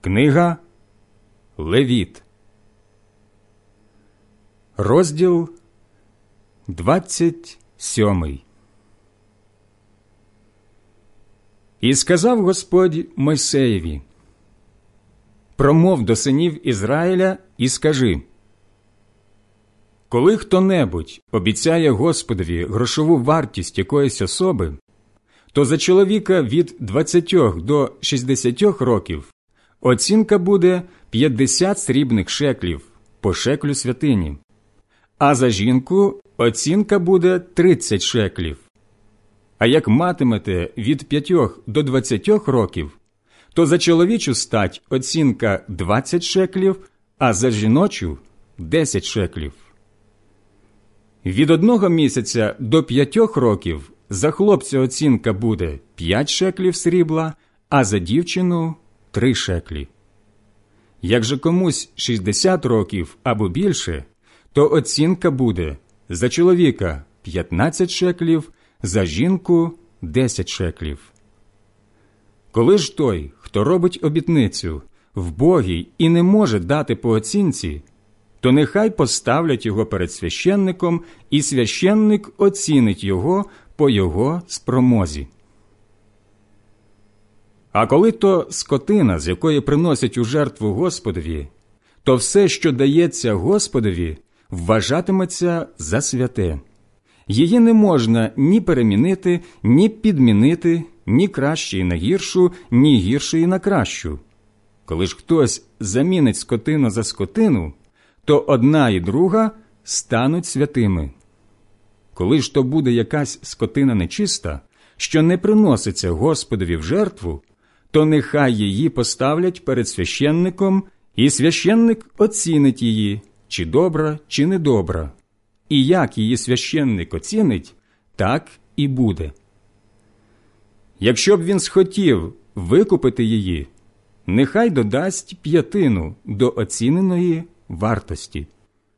Книга Левіт, розділ 27. І сказав Господь Мойсеєві: «Промов до синів Ізраїля і скажи: коли хто-небудь обіцяє Господові грошову вартість якоїсь особи, то за чоловіка від 20 до 60 років оцінка буде 50 срібних шеклів по шеклю святині, а за жінку оцінка буде 30 шеклів. А як матимете від 5 до 20 років, то за чоловічу стать оцінка 20 шеклів, а за жіночу – 10 шеклів. Від 1 місяця до 5 років за хлопця оцінка буде 5 шеклів срібла, а за дівчину – 3 шеклі. Як же комусь 60 років або більше, то оцінка буде за чоловіка 15 шеклів, за жінку – 10 шеклів. Коли ж той, хто робить обітницю, вбогий і не може дати по оцінці, то нехай поставлять його перед священником, і священник оцінить його по його спромозі. А коли то скотина, з якої приносять у жертву Господові, то все, що дається Господові, вважатиметься за святе. Її не можна ні перемінити, ні підмінити, ні кращої на гіршу, ні гіршої на кращу. Коли ж хтось замінить скотину за скотину, то одна і друга стануть святими. Коли ж то буде якась скотина нечиста, що не приноситься Господові в жертву, то нехай її поставлять перед священником, і священник оцінить її, чи добра, чи недобра. І як її священник оцінить, так і буде. Якщо б він схотів викупити її, нехай додасть 1/5 до оціненої вартості.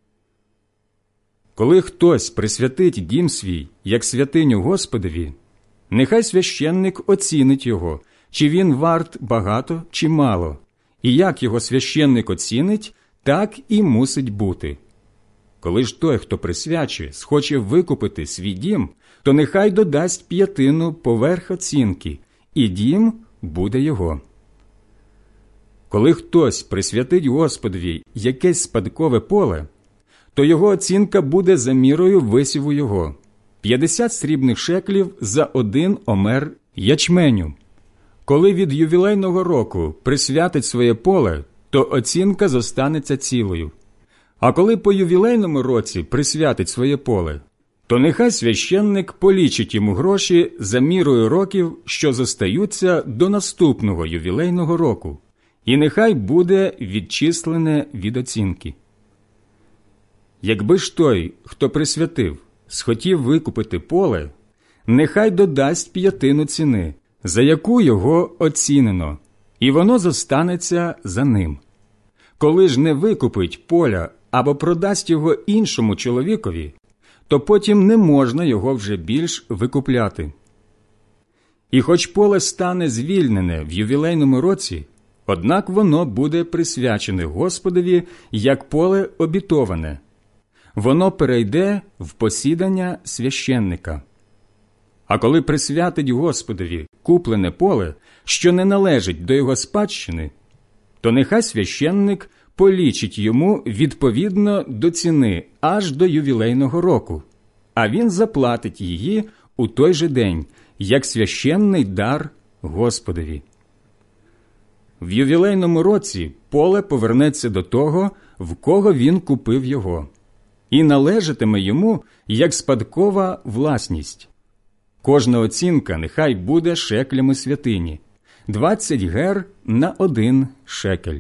Коли хтось присвятить дім свій, як святиню Господові, нехай священник оцінить його, чи він варт багато чи мало, і як його священник оцінить, так і мусить бути. Коли ж той, хто присвячує, схоче викупити свій дім, то нехай додасть 1/5 поверх оцінки, і дім буде його. Коли хтось присвятить Господові якесь спадкове поле, то його оцінка буде за мірою висіву його – 50 срібних шеклів за 1 омер ячменю. Коли від ювілейного року присвятить своє поле, то оцінка зостанеться цілою. А коли по ювілейному році присвятить своє поле, то нехай священник полічить йому гроші за мірою років, що зостаються до наступного ювілейного року, і нехай буде відчислене від оцінки. Якби ж той, хто присвятив, схотів викупити поле, нехай додасть 1/5 ціни, за яку його оцінено, і воно зостанеться за ним. Коли ж не викупить поля або продасть його іншому чоловікові, то потім не можна його вже більш викупляти. І хоч поле стане звільнене в ювілейному році, однак воно буде присвячене Господові як поле обітоване. Воно перейде в посідання священника. А коли присвятить Господові куплене поле, що не належить до його спадщини, то нехай священник полічить йому відповідно до ціни аж до ювілейного року, а він заплатить її у той же день, як священний дар Господові. В ювілейному році поле повернеться до того, в кого він купив його, і належатиме йому як спадкова власність. Кожна оцінка нехай буде шеклями святині – 20 гер на 1 шекель.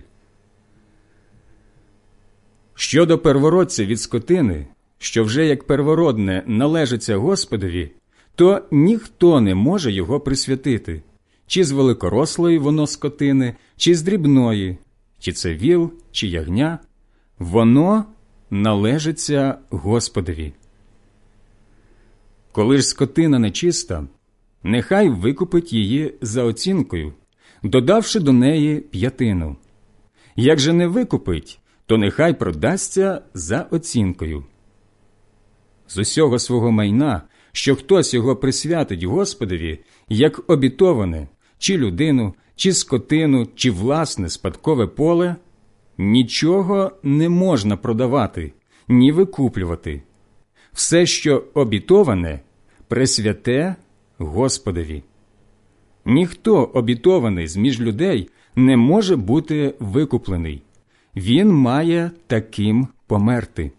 Щодо первородця від скотини, що вже як первородне належиться Господові, то ніхто не може його присвятити, чи з великорослої воно скотини, чи з дрібної, чи це віл, чи ягня, воно належиться Господові. Коли ж скотина нечиста, нехай викупить її за оцінкою, додавши до неї 1/5, Як же не викупить, то нехай продасться за оцінкою. З усього свого майна, що хтось його присвятить Господові, як обітоване, чи людину, чи скотину, чи власне спадкове поле, нічого не можна продавати, ні викуплювати. Все, що обітоване, присвяте Господові. Ніхто обітований з-між людей не може бути викуплений. Він має таким померти.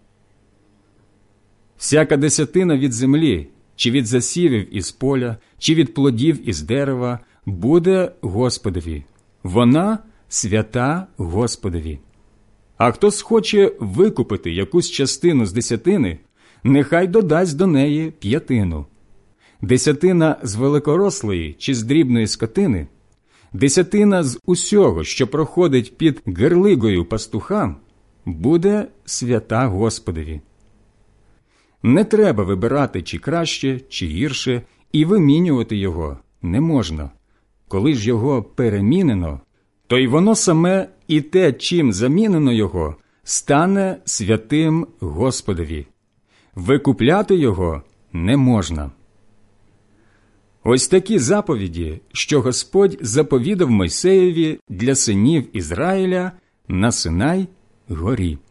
Всяка десятина від землі, чи від засівів із поля, чи від плодів із дерева, буде Господові. Вона свята Господові. А хто схоче викупити якусь частину з десятини, нехай додасть до неї п'ятину. Десятина з великорослої чи з дрібної скотини, десятина з усього, що проходить під герлигою пастухам, буде свята Господові. Не треба вибирати, чи краще, чи гірше, і вимінювати його не можна. Коли ж його перемінено, то й воно саме і те, чим замінено його, стане святим Господові. Викупляти його не можна. Ось такі заповіді, що Господь заповідав Мойсеєві для синів Ізраїля на Синай горі.